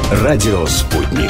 Радио «Спутник».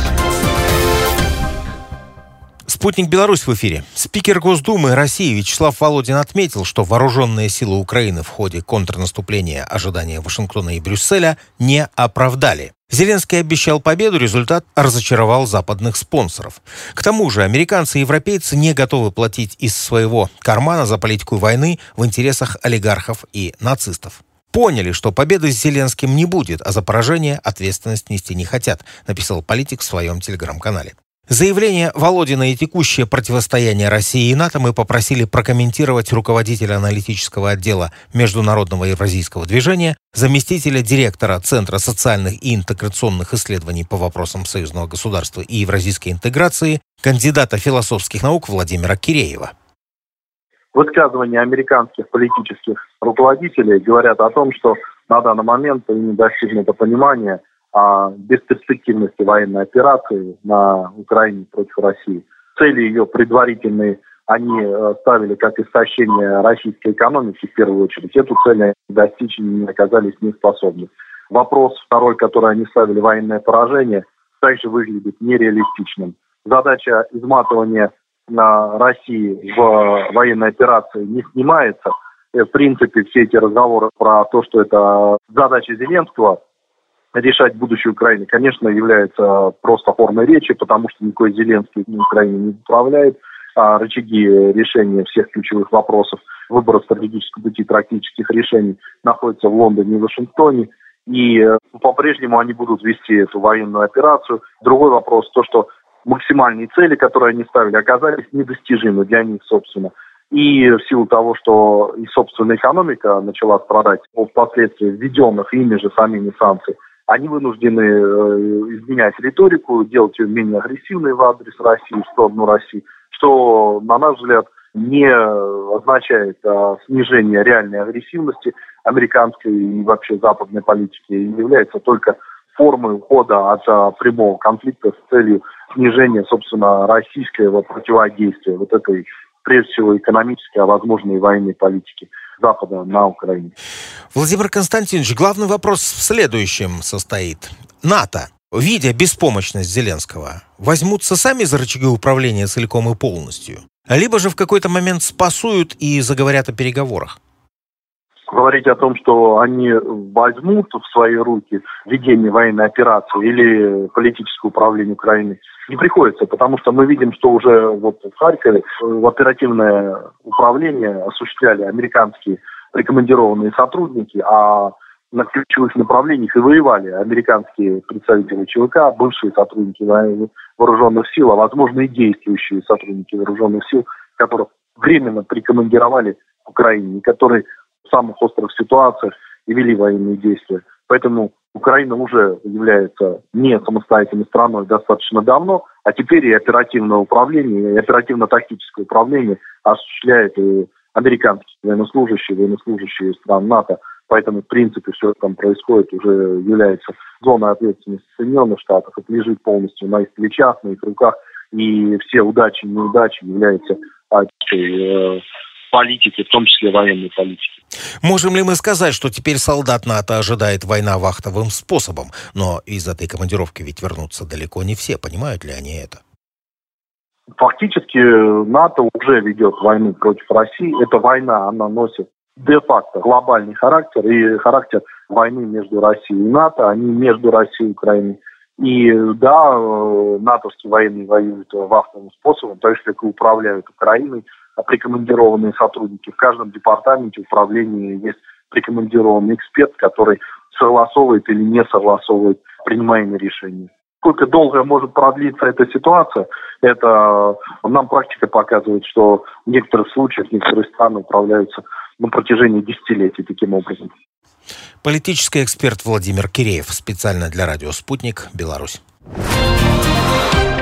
«Спутник Беларусь» в эфире. Спикер Госдумы России Вячеслав Володин отметил, что вооруженные силы Украины в ходе контрнаступления ожидания Вашингтона и Брюсселя не оправдали. Зеленский обещал победу, результат разочаровал западных спонсоров. К тому же американцы и европейцы не готовы платить из своего кармана за политику войны в интересах олигархов и нацистов. Поняли, что победы с Зеленским не будет, а за поражение ответственность нести не хотят, написал политик в своем телеграм-канале. Заявление Володина и текущее противостояние России и НАТО мы попросили прокомментировать руководителя аналитического отдела Международного евразийского движения, заместителя директора Центра социальных и интеграционных исследований по вопросам союзного государства и евразийской интеграции, кандидата философских наук Владимира Киреева. Высказывания американских политических руководителей говорят о том, что на данный момент не достигнуто понимания о бесперспективности военной операции на Украине против России. Цели ее предварительные они ставили как истощение российской экономики в первую очередь. Эту цель они достичь не оказались неспособны. Вопрос второй, который они ставили, военное поражение, также выглядит нереалистичным. Задача изматывания России в военной операции не снимается. В принципе, все эти разговоры про то, что это задача Зеленского решать будущее Украины, конечно, является просто формой речи, потому что никакой Зеленский на Украине не управляет. А рычаги решения всех ключевых вопросов, выбора стратегического пути, практических решений находятся в Лондоне и Вашингтоне. И по-прежнему они будут вести эту военную операцию. Другой вопрос, то, что максимальные цели, которые они ставили, оказались недостижимы для них, собственно. И в силу того, что и собственная экономика начала страдать впоследствии введенных ими же самими санкций, они вынуждены изменять риторику, делать ее менее агрессивной в адрес России, в сторону России, что, на наш взгляд, не означает снижение реальной агрессивности американской и вообще западной политики, и является только формой ухода от прямого конфликта с целью снижения, собственно, российского противодействия вот этой, прежде всего, экономической, а возможно и военной политики Запада на Украине. Владимир Константинович, главный вопрос в следующем состоит. НАТО, видя беспомощность Зеленского, возьмутся сами за рычаги управления целиком и полностью, либо же в какой-то момент спасуют и заговорят о переговорах? Говорить о том, что они возьмут в свои руки ведение военной операции или политическое управление Украиной, не приходится, потому что мы видим, что уже вот в Харькове оперативное управление осуществляли американские прикомандированные сотрудники, а на ключевых направлениях и воевали американские представители ЧВК, бывшие сотрудники вооруженных сил, а возможно и действующие сотрудники вооруженных сил, которых временно прикомандировали в Украине, которые в самых острых ситуациях и вели военные действия. Поэтому Украина уже является не самостоятельной страной достаточно давно, а теперь и оперативное управление, и оперативно-тактическое управление осуществляет и американские военнослужащие стран НАТО. Поэтому, в принципе, все, что там происходит, уже является зоной ответственности Соединенных Штатов. Это лежит полностью на их плечах, на их руках. И все удачи и неудачи являются политики, в том числе военной политики. Можем ли мы сказать, что теперь солдат НАТО ожидает война вахтовым способом? Но из этой командировки ведь вернутся далеко не все. Понимают ли они это? Фактически НАТО уже ведет войну против России. Эта война, она носит де-факто глобальный характер и характер войны между Россией и НАТО, а не между Россией и Украиной. И да, натовские военные воюют вахтовым способом, то есть как и управляют Украиной, а прикомандированные сотрудники. В каждом департаменте управления есть прикомандированный эксперт, который согласовывает или не согласовывает принимаемые решения. Сколько долго может продлиться эта ситуация, это нам практика показывает, что в некоторых случаях некоторые страны управляются на протяжении десятилетий таким образом. Политический эксперт Владимир Киреев специально для радио «Спутник», Беларусь.